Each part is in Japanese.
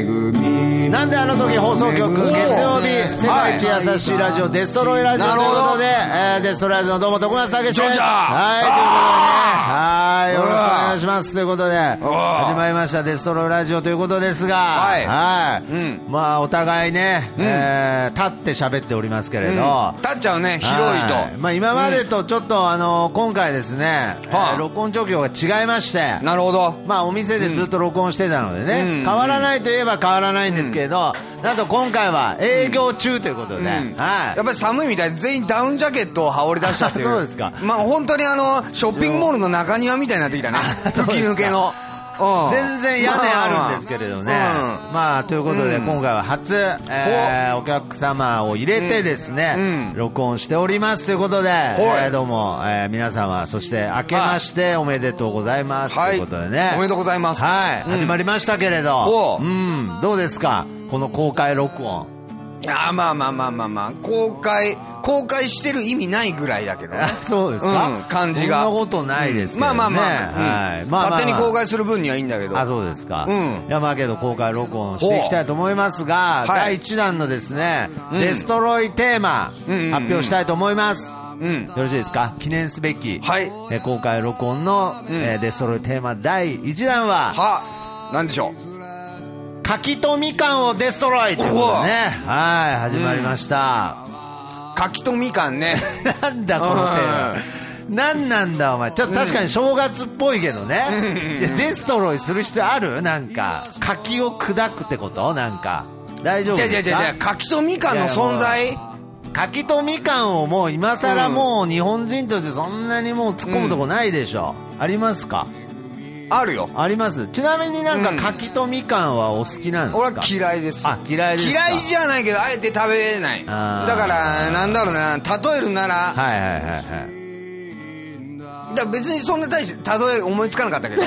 組なんであの時放送局月曜日世界一優しいラジオデストロイラジオということで、デストロイラジオのどうも徳松武史です。はい、ということでね、はい、よろしくお願いしますということで始まりましたデストロイラジオということですが、はい、まあお互いね、立って喋っておりますけれど、 立っちゃうね、広いと、 まあ今までとちょっと今回ですね、録音状況が違いまして、 なるほど、 まあお店でずっと録音してたのでね、変わらないといえば変わらないんですけれど、なんと今回は営業中ということで、やっぱり寒いみたいで全員ダウンジャケットを羽織り出したっていうそうですか。 まあ本当にショッピングモールの中庭みたいになってきたね、吹き抜けの全然屋根あるんですけれどね、まあということで今回は初、お客様を入れてですね、録音しておりますということで、どうも、皆様そして明けましておめでとうございますということでね、 おめでとうございます。 はい、始まりましたけれど、どうですかこの公開録音。 まあ公開してる意味ないぐらいだけどね。 そうですか、 感じがそんなことないですけどね、 勝手に公開する分にはいいんだけど。 そうですか、いやまあけど公開録音していきたいと思いますが、第1弾のですね、デストロイテーマ、発表したいと思います。よろしいですか。記念すべき、公開録音の、デストロイテーマ第1弾は、 何でしょう。 柿とみかんをデストロイということでね、始まりました。 柿とみかんねなんだこのテーマ、なんなんだお前、ちょっと確かに正月っぽいけどね、いやデストロイする必要ある？なんか柿を砕くってこと？なんか大丈夫ですか？ 柿とみかんの存在、 柿とみかんをもう今更もう日本人としてそんなにもう突っ込むとこないでしょ、ありますか？ あるよ。 あります。ちなみになんか柿とみかんはお好きなんですか？ 俺は嫌いです。 嫌いですか？ 嫌いじゃないけどあえて食べない。だからなんだろうな、例えるなら、だから別にそんな大して例え思いつかなかったけど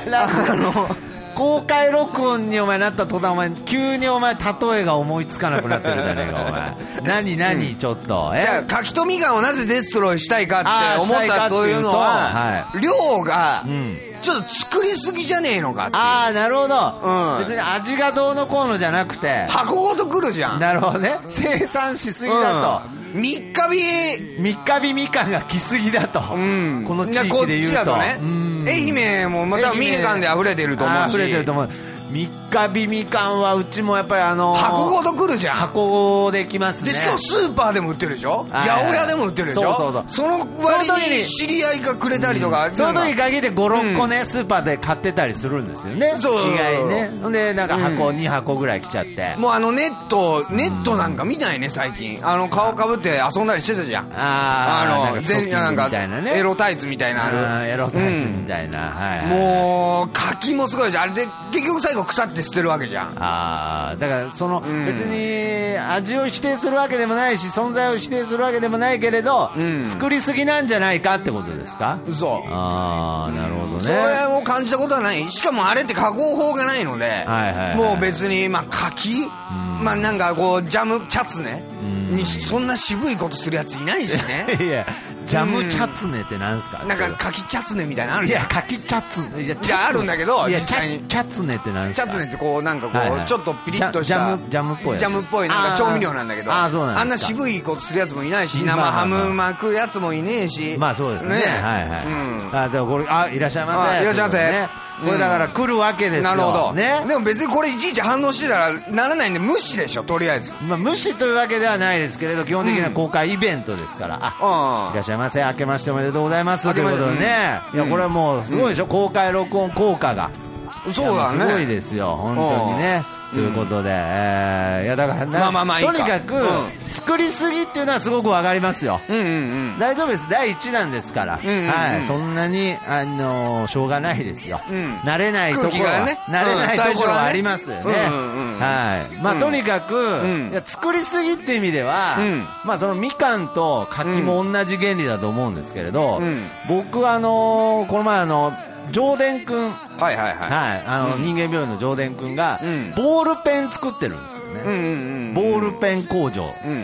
公開録音にお前なった途端お前急にお前例えが思いつかなくなってるじゃねえかお前何、ちょっとじゃあ柿とみかんをなぜデストロイしたいかって思ったというのは、量がちょっと作りすぎじゃねえのかっていう。 なるほど、別に味がどうのこうのじゃなくて箱ごとくるじゃん。 なるほどね、生産しすぎだと、 三日日みかんが来すぎだと、この地域で言うとね、愛媛もまたみかんで溢れてると思うし、 溢れてると思う。三日日みかんはうちもやっぱり箱ごと来るじゃん。 箱できますね。 でしかもスーパーでも売ってるでしょ、八百屋でも売ってるでしょ。その割に知り合いがくれたりとか、 その時限って5、6個ね、スーパーで買ってたりするんですよね、意外にね。ほんでなんか箱2箱ぐらい来ちゃって、 もうネットなんか見ないね最近。顔かぶって遊んだりしてたじゃん。 なんかエロタイツみたいな、 エロタイツみたいな、 もう柿もすごいじゃん。あれで結局最後腐って捨てるわけじゃん。 だから別に味を否定するわけでもないし存在を否定するわけでもないけれど、作りすぎなんじゃないかってことですか？ そう。 なるほどね。 それを感じたことはない。しかもあれって加工法がないので、もう別に柿、なんかこうジャムチャツネにそんな渋いことするやついないしねいやジャムチャツネってなんすか？ なんか柿チャツネみたいなのあるじゃん。 いや柿チャツネ、 いやあるんだけど、実際にチャツネってなんすか？ チャツネってこうなんかこうちょっとピリッとしたジャムっぽいなんか調味料なんだけど、あんな渋いことするやつもいないし、生ハム巻くやつもいねえし。 まあそうですね。でもこれいらっしゃいませ。 いらっしゃいませ。 これだから来るわけですよ。 なるほどね。 でも別にこれいちいち反応してたらならないんで無視でしょ、とりあえず。 無視というわけではないですけれど、基本的な公開イベントですから。いらっしゃいませ、明けましておめでとうございますということでね。いやこれはもうすごいでしょ、公開録音効果が。 そうだね。 すごいですよ本当にね。ということで、いやだからとにかく作りすぎっていうのはすごくわかりますよ。大丈夫です、第1弾ですから、そんなにしょうがないですよ。慣れないところはありますよね。まあとにかく作りすぎっていう意味では、まあそのみかんと柿も同じ原理だと思うんですけれど、僕はこの前上田くん、人間病院の上田くんがボールペン作ってるんですよね。ボールペン工場、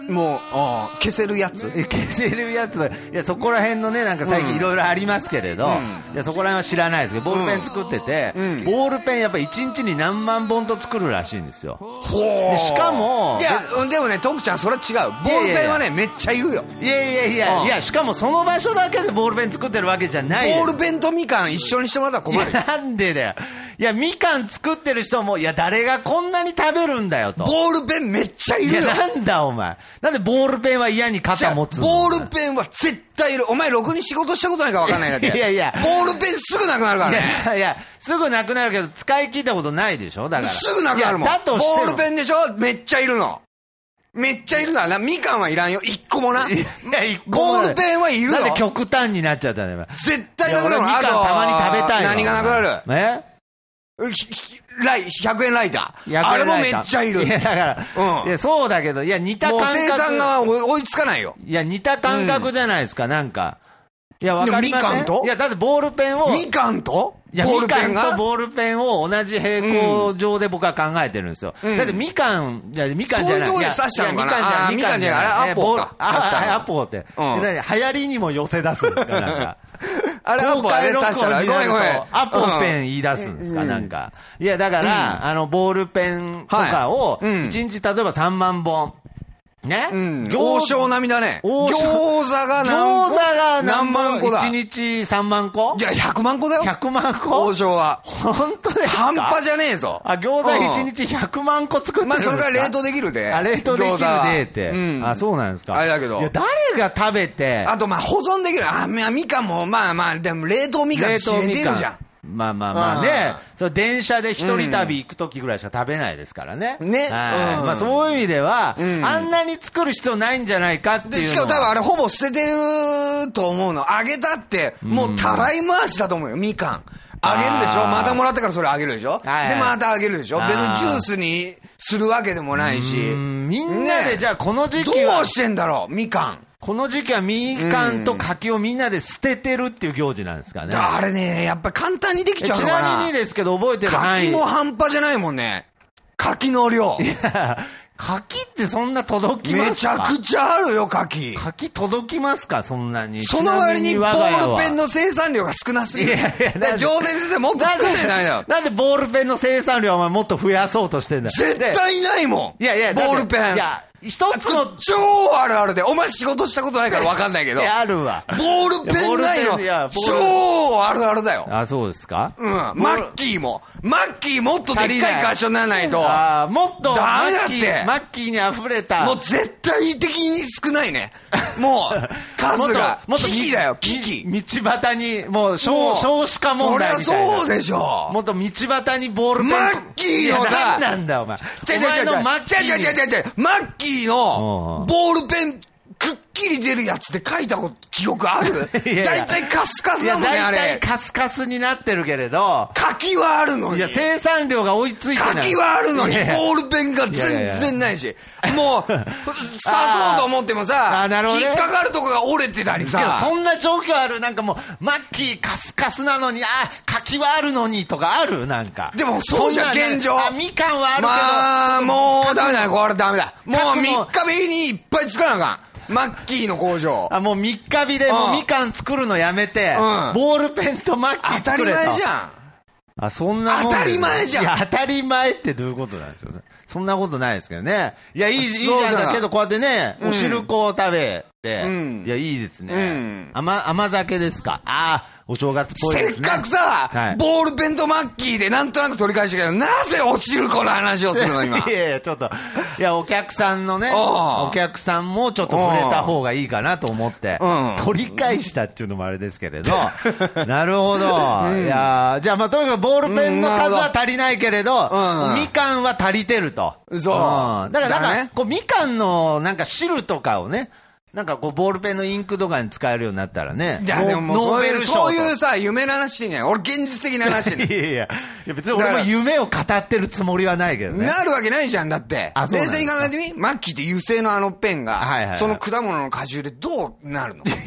もう消せるやつ消せるやつ。いやそこら辺のねなんか最近いろいろありますけれど、いやそこら辺は知らないですけど、ボールペン作ってて、ボールペンやっぱ1日に何万本と作るらしいんですよ。でしかもいやでもね徳ちゃんそれは違う。ボールペンはねめっちゃいるよ。 いやしかもその場所だけでボールペン作ってるわけじゃない。 ボールペンとみかん一緒にしてもらったら困る。 なんでだよ。いやみかん作ってる人もいや誰がこんなに食べるんだよと。 ボールペンめっちゃいるよ。 いやなんだお前、なんでボールペンは嫌に肩持つの。 ボールペンは絶対いる。お前ろくに仕事したことないか分かんないなって。 いやボールペンすぐなくなるからね。 いやすぐなくなるけど使い切ったことないでしょ。だからすぐなくなるもん。 だとしてもボールペンでしょ。めっちゃいるの。めっちゃいるな。みかんはいらんよ。一個もな。 いや一個もボールペンはいるよ。 なんで極端になっちゃったね。 絶対なくなる。 みかんたまに食べたいよ。 何がなくなる。100円ライター。あれもめっちゃいる。 いやだから、いやそうだけど、いや似た感覚。 もう生産が追いつかないよ。 いや似た感覚じゃないですか、なんか。いやわかりません。 みかんと？ いやだってボールペンを。 みかんと？ いやみかんとボールペンを同じ平行上で僕は考えてるんですよ。だってみかんじゃない。そういうところで刺したのかな。みかんじゃない。あれアポか。刺したの。 アポって。流行りにも寄せ出すんですかなんか。 あれアポあれ刺したらごめんアポペン言い出すんですかなんか。いやだからボールペンとかを1日例えば3万本ね、 王将並みだね。餃子が何万個だ。 1日3万個。 いや100万個だよ。 100万個。 王将は本当ですか。 半端じゃねえぞ。 餃子1日100万個作ってるんですか。 それから冷凍できるで。 冷凍できるでって。そうなんですか。 あれだけど。 いや誰が食べて。 あと保存できる。みかんもでも冷凍みかん仕入れてるじゃん。 まあね、電車で一人旅行くときぐらいしか食べないですからね。 ね。 まあそういう意味では、あんなに作る必要ないんじゃないかっていうのは。 しかも多分あれほぼ捨ててると思うの。あげたって、もうたらい回しだと思うよ、みかん。あげるでしょ。またもらってからそれあげるでしょ。で、またあげるでしょ。別にジュースにするわけでもないし。 みんなでじゃあこの時期は。 どうしてんだろう、みかん。 この時期はみかんと柿をみんなで捨ててるっていう行事なんですかね。 あれね、やっぱ簡単にできちゃうのかな。 ちなみにですけど覚えてる範囲。 柿も半端じゃないもんね。柿の量。 いや、柿ってそんな届きますか。 めちゃくちゃあるよ、柿。 柿届きますか、そんなに。 その割にボールペンの生産量が少なすぎる。いや上田先生もっと作んないないよ。 なんでボールペンの生産量はお前もっと増やそうとしてんだよ。 絶対ないもん。いや、ボールペン。いや、一つの超あるあるで。お前仕事したことないから分かんないけど。 あるわ。 ボールペンないの。超あるあるだよ。 あ、そうですか。 マッキーもっとでっかい会社にならないと。 もっと。 ダメだって。 マッキーに溢れた。 もう絶対的に少ないね。もう、数が。危機だよ、危機。 道端に、もう少子化問題みたいな。 そりゃそうでしょ。 もっと道端にボールペン。 マッキーのさ。 なんだお前。 マッキーのボールペンくっきり出るやつで書いた記憶ある？大体カスカスだもんね、あれ。 大体カスカスになってるけれど。 柿はあるのに。 いや、生産量が追いついてない。 柿はあるのに、ボールペンが全然ないし。もう、刺そうと思ってもさ、引っかかるとこが折れてたりさ。 そんな状況ある？なんかもう、マッキーカスカスなのに、柿はあるのにとかある？なんか。 でもそうじゃん、現状。 みかんはあるけど。 もうダメだね、これダメだ。もう3日目にいっぱい作らなあかん。マッキーの工場。 もう3日日でもうみかん作るのやめて、ボールペンとマッキー作れと。 当たり前じゃん。 そんなもん。 当たり前じゃん。 いや、当たり前ってどういうことなんですか。そんなことないですけどね。いや、いいじゃんだけど、こうやってね、お汁粉を食べて、いや、いいですね。甘酒ですか。お正月っぽいですね。 せっかくさ、ボールペンとマッキーでなんとなく取り返したけど、なぜお汁粉の話をするの今。 いやいや、ちょっと、いや、お客さんのね、お客さんもちょっと触れた方がいいかなと思って、取り返したっていうのもあれですけれど、なるほど。いやじゃあとにかくボールペンの数は足りないけれど、みかんは足りてると。 そう。 だからなんか、みかんのなんか汁とかをね、なんかボールペンのインクとかに使えるようになったらね。 いや、でももうそういうさ、夢の話してんじゃん。俺現実的な話してんいや別に俺も夢を語ってるつもりはないけどね。 なるわけないじゃん、だって。冷静に考えてみ？マッキーって油性のペンが、その果物の果汁でどうなるの？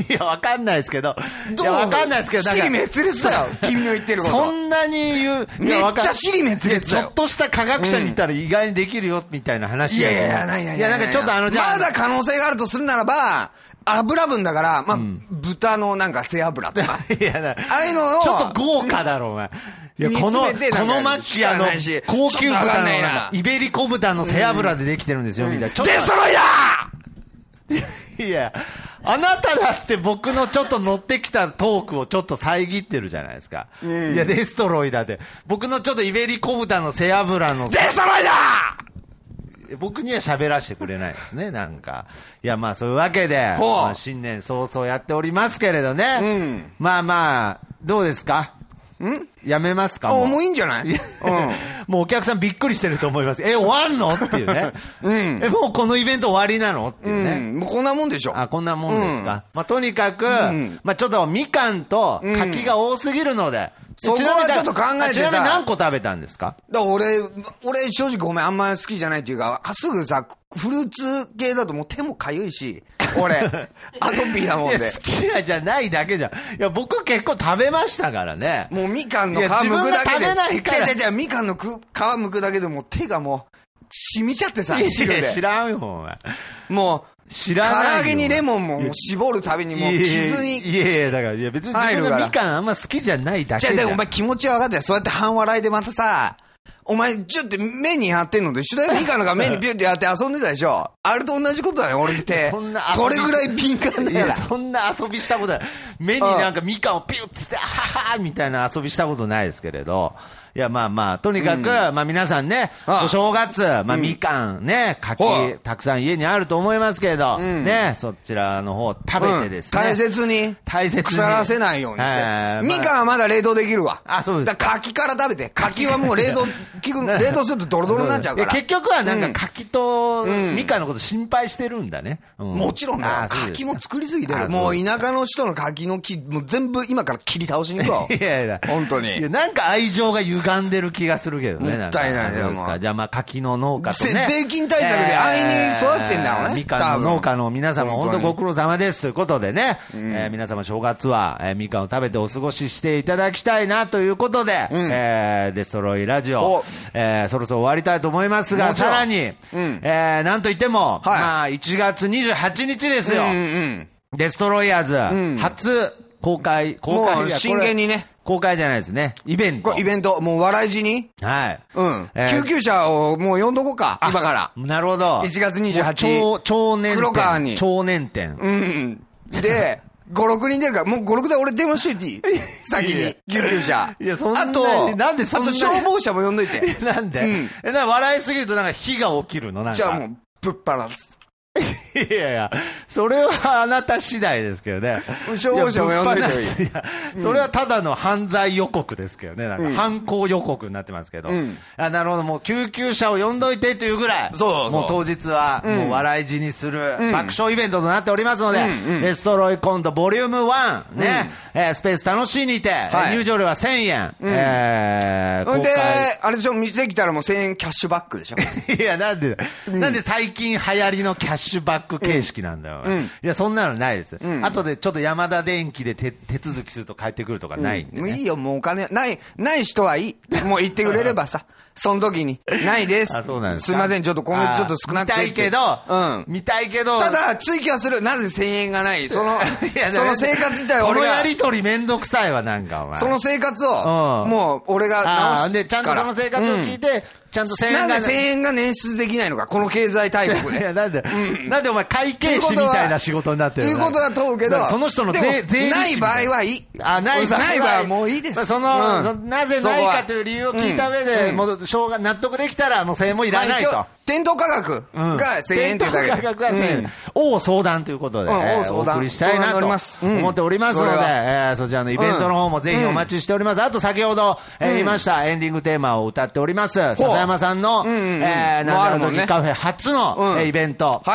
いや、わかんないですけど。いや、わかんないですけど、 尻滅裂だよ。君の言ってること。 そんなに言う。 めっちゃ尻滅裂だよ。 ちょっとした科学者にいたら意外にできるよ、みたいな話だよ。 いや、ない。 いや、なんかちょっとまだ可能性があるとするならば、油分だから、まあ、豚のなんか背脂とか。 いや、 ああいうのを。 ちょっと豪華だろ、お前。いや、このマッチ高級豚のイベリコ豚の背脂でできてるんですよ、みたいな。 デストロイヤーいや、あなただって僕のちょっと乗ってきたトークをちょっと遮ってるじゃないですか。いや、デストロイダーで。僕のちょっとイベリコ豚の背脂の。 デストロイダー僕には喋らせてくれないですね、なんか。いや、まあそういうわけで、まあ、新年早々やっておりますけれどね。まあ、どうですか？やめますか？ もういいんじゃない？ もうお客さんびっくりしてると思います。終わんのっていうね。もうこのイベント終わりなのっていうね。 もうこんなもんでしょ。 こんなもんですか。まあとにかく、まあちょっとみかんと柿が多すぎるので、 そこはちょっと考えてさ。 ちなみに何個食べたんですか？ 俺正直ごめん、あんまり好きじゃないっていうか、すぐさ、フルーツ系だともう手もかゆいし、俺、アトピーだもんで。 いや、好きなじゃないだけじゃん。いや、僕結構食べましたからね。 もうみかんの皮むくだけで。自分が食べないから。 違う、みかんの皮むくだけでもう手がもう、染みちゃってさ、 汁で。知らんよ、お前。 もう、 知らないよ。 唐揚げにレモンも絞るたびにもう傷に。 いや、だから、いや別に自分がみかんあんま好きじゃないだけじゃん。 じゃあ、お前気持ちは分かってそうやって半笑いでまたさ、お前、ちょっと目に貼ってんのと一緒だよ。ミカのが目にピュってやって遊んでたでしょ。あれと同じことだよ、俺って。それぐらい敏感だよ。 いや、そんな遊びしたことない。目になんかミカをピュってして、ははみたいな遊びしたことないですけれど。いや、まあ、とにかく、まあ皆さんね、お正月、まあみかんね、柿、たくさん家にあると思いますけれど、ね、そちらの方食べてですね。 大切に。腐らせないようにして。みかんはまだ冷凍できるわ。 そうです。 柿から食べて。柿はもう冷凍するとドロドロになっちゃうから。 結局はなんか柿とみかんのこと心配してるんだね。 もちろんだよ。柿も作りすぎてる。もう田舎の人の柿の木、もう全部今から切り倒しに行くわ。 いやいや。 本当に。 なんか愛情が歪んでる気がするけどね。 もったいないよ、もう。 じゃあまあ柿の農家とね。 税金対策で安易に育ってんだろうね。 みかんの農家の皆様本当ご苦労様ですということでね。皆様正月はみかんを食べてお過ごししていただきたいなということで、デストロイラジオ、そろそろ終わりたいと思いますが、さらに、なんといっても、まあ1月28日ですよ。デストロイヤーズ、初公開真剣にね。 公開じゃないですね。イベント、もう笑い死にはい。 救急車をもう呼んどこうか、今から。 なるほど。 1月28日。 超年店。 黒川に。 超年店。 で、5、6人出るから、もう5、6で俺電話しといていい？先に。救急車。 いや、そんなに。 あと消防車も呼んどいて。 なんで？笑いすぎるとなんか火が起きるの？なんか。 じゃあもう、ぶっ放す。 いやいや、それはあなた次第ですけどね。 消防車も呼んでていい。 それはただの犯罪予告ですけどね。なんか犯行予告になってますけど。なるほど、もう救急車を呼んどいてというぐらい、もう当日はもう笑い死にする爆笑イベントとなっておりますので、デストロイコントボリューム1ね、スペース楽しいにて、入場料は1000円。 ほんで、あれでしょ、店来たらもう1000円キャッシュバックでしょ。 いや、なんで最近流行りのキャッシュバック形式なんだよ。いや、そんなのないです。後でちょっと山田電機で手続きすると帰ってくるとかないんで、ね。 もういいよ、もうお金、ない人はいい。もう言ってくれればさ、その時に、ないです。 そうなんです。 すいません、ちょっと今月ちょっと少なくて。 見たいけど。 ただ、追記はする。なぜ1000円がない。その生活自体は俺が。 そのやりとりめんどくさいわ、なんかお前。 その生活を、もう俺が直す。 で、ちゃんとその生活を聞いて、ちゃんと1000円が。 なんで1000円が捻出できないのか、この経済大国で。 いや、なんでお前会計士みたいな仕事になってるの？ ということは問うけど、 その人の税理士。 ない場合はいい。ない場合はもういいです。 なぜないかという理由を聞いた上で、もう、納得できたらもう1000円もいらないと。 店頭価格が1000円というだけで。 店頭価格が1000円。を相談ということで、お送りしたいなと思っておりますので、そちらのイベントの方もぜひお待ちしております。あと先ほど言いましたエンディングテーマを歌っております、笹山さんの、なんだろう時カフェ初のイベント。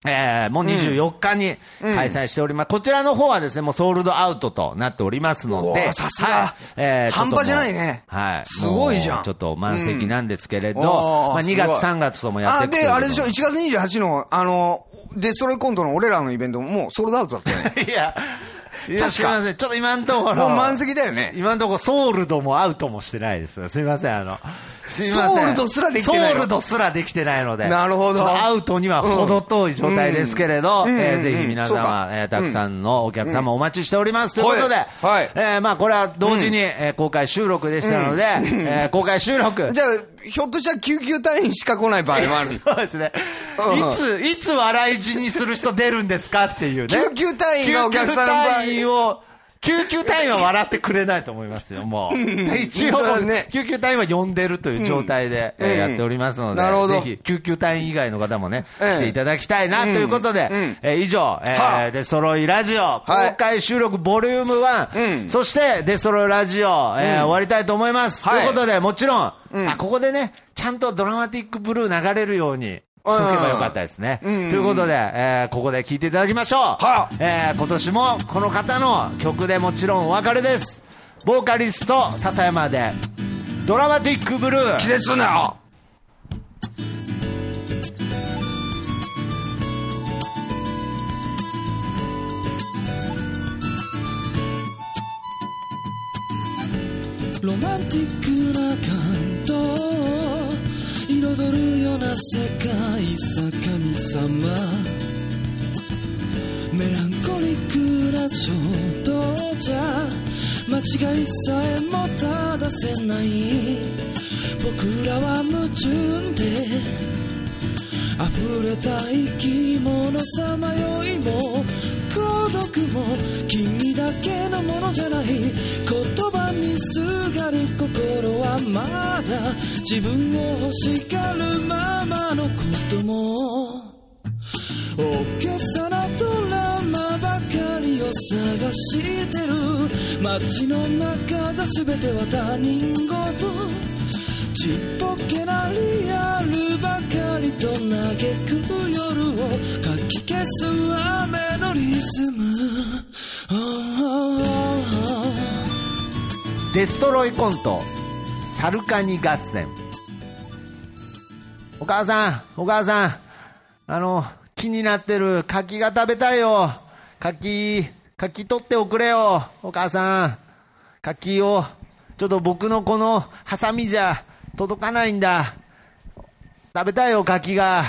もう24日に開催しております。こちらの方はですね、もうソールドアウトとなっておりますので。 さすが。半端じゃないね。 はい。 すごいじゃん。 ちょっと満席なんですけれど、まあ2月3月ともやってくる。 で、あれでしょ、1月28の、デストロイコントの俺らのイベントももうソールドアウトだったよね。 いや、確かすみません。ちょっと今のところ。 もう満席だよね。 今のところソールドもアウトもしてないです。すみません。すみません。 ソールドすらできてない。 ソールドすらできてないので。 なるほど。 アウトには程遠い状態ですけれど、ぜひ皆様、たくさんのお客様お待ちしております。ということで、まあこれは同時に公開収録でしたので、公開収録。 じゃあ、ひょっとしたら救急隊員しか来ない場合もある。 そうですね。いつ笑い死にする人出るんですかっていうね。 救急隊員がお客さんの場合。 救急隊員は笑ってくれないと思いますよ、もう。一応、救急隊員は呼んでるという状態でやっておりますので、ぜひ、救急隊員以外の方もね、来ていただきたいなということで、以上、デストロイラジオ、公開収録ボリューム1、そしてデストロイラジオ、終わりたいと思います。ということで、もちろん、ここでね、ちゃんとドラマティックブルー流れるように、しとけばよかったですね。ということで、ここで聴いていただきましょう。今年もこの方の曲でもちろんお別れです。ボーカリスト笹山でドラマティックブルー。 気絶すんなよ。 ロマンティックな感動彩るような世界さ神様、メランコリックな衝動じゃ間違いさえも正せない、僕らは矛盾で溢れた生き物さまよいも孤独も君だけのものじゃない、言葉にすがる心はまだ自分を欲しがるままのことも、大げさなドラマばかりを探してる、街の中じゃ全ては他人事、ちっぽけなリアルばかりと嘆く夜をかき消す雨のリズム、 デストロイコントサルカニ合戦。お母さん、気になってる柿が食べたいよ。柿取っておくれよ。お母さん、柿をちょっと僕のこのハサミじゃ届かないんだ。食べたいよ、柿が。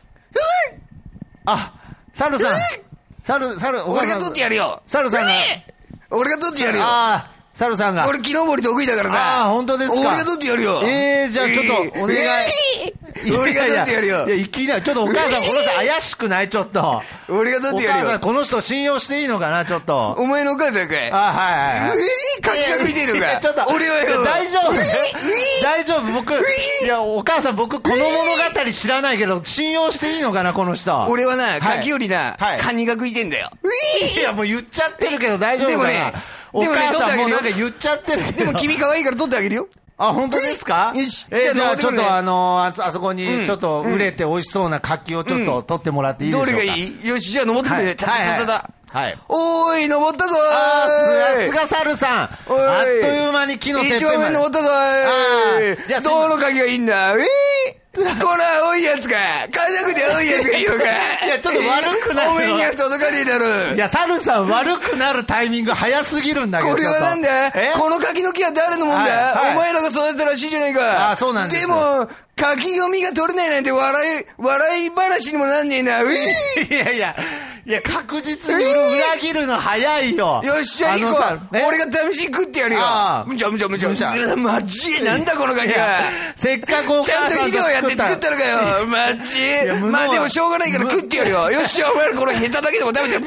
あ、サルさん。 俺が取ってやるよ。 サルさんが。 俺が取ってやるよ。 ああ、サルさんが。 俺木登り得意だからさ。 ああ、本当ですか。 俺が取ってやるよ。 じゃあちょっとお願い。 俺が取ってやるよ。 いや、いきなり、ちょっとお母さん、この人怪しくない？ちょっと。 俺が取ってやるよ。 お母さん、この人信用していいのかな？ちょっと。 お前のお母さんかい？ はい。 柿が食いてるのか？ ちょっと。 俺はよ。 大丈夫僕、いや、お母さん、僕、この物語知らないけど、信用していいのかな、この人。 俺はな、柿よりな、カニが食いてんだよ。 いや、もう言っちゃってるけど大丈夫かな？でもね、お母さんもなんか言っちゃってるけど。 でも君可愛いから取ってあげるよ。 あ、本当ですか？ よし。 じゃあちょっとあそこにちょっと売れて美味しそうな柿をちょっと取ってもらっていいでしょうか？ どれがいい？よし、じゃあ登ってくれ。 はい。 おーい、登ったぞーい。さすがサルさん。あっという間に木のてっぺんまで。 一番上に登ったぞーい。どの柿がいいんだ？この青いやつか。家族で青いやつがいいのか。 いや、ちょっと悪くなる。 お目には届かねえだろ。 いや、サルさん悪くなるタイミング早すぎるんだけど。 これはなんだ？この柿の木は誰のもんだ？お前らが育てたらしいじゃないか。 あ、そうなんです。 でも、柿読みが取れないなんて笑い話にもなんねえな。 いや、確実に裏切るの早いよ。 よっしゃ、行こう。俺が試しに食ってやるよ。むちゃ。マジなんだこの柿は。 せっかくお母さんちゃんと肥料やって作ったのかよ。マジ。まあでもしょうがないから食ってやるよ。よっしゃ、お前らこのヘタだけでも食べて。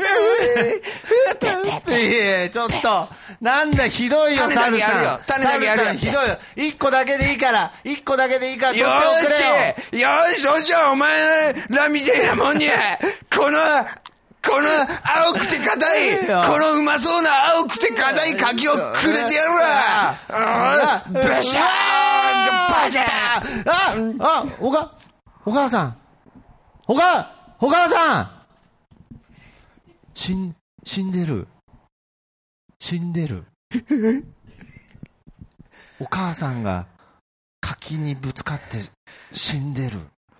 ちょっと。なんだ、ひどいよ、サルさん。 種だけやるよ。 ひどいよ。一個だけでいいから、取っておくれよ。 よし、そしたらお前らみたいなもんには、この青くて硬い、このうまそうな青くて硬い柿をくれてやるわ。バシャーンバシャーン。 お母さん。 お母さん死んでる。死んでる。お母さんが柿にぶつかって死んでる。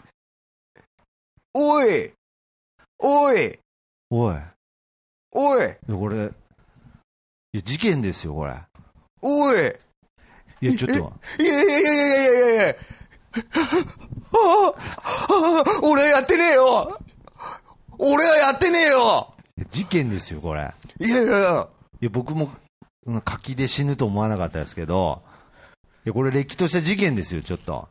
おいおいおいおい。 いやこれ、いや事件ですよこれ。 おい。 いやちょっと。 いや。俺はやってねえよ。俺はやってねえよ。 事件ですよこれ。 いや僕も柿で死ぬと思わなかったですけど、いやこれれっきとした事件ですよ。ちょっと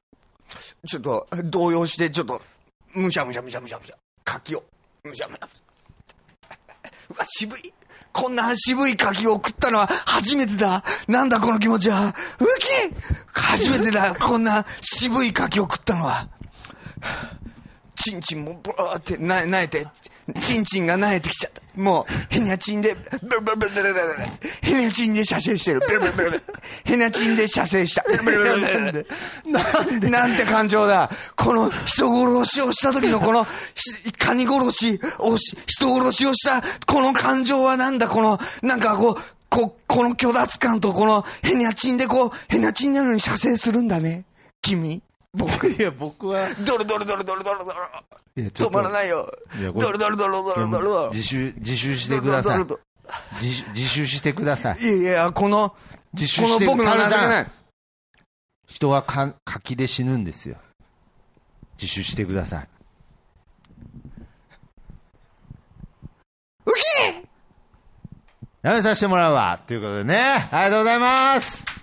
動揺して、ちょっとむしゃ柿をむしゃうわ、渋い。こんな渋い柿を食ったのは初めてだ。なんだこの気持ちは。ウキ初めてだ。こんな渋い柿を食ったのは。チンチンもブーってなえて、チンチンがなえてきちゃった。もうヘニャチンでヘニャチンで射精してる。ヘニャチンで射精した。なんて感情だ。この人殺しをした時のこのカニ殺しを人殺しをしたこの感情はなんだ。このなんかこの虚脱感とこのヘニャチンでヘニャチンなのに射精するんだね君。 僕はドロ止まらないよ。ドロ自首してください。自首してください。 いやこの僕の情けない。 人は柿で死ぬんですよ。自首してください。 ウキやめさせてもらうわということでね、ありがとうございます。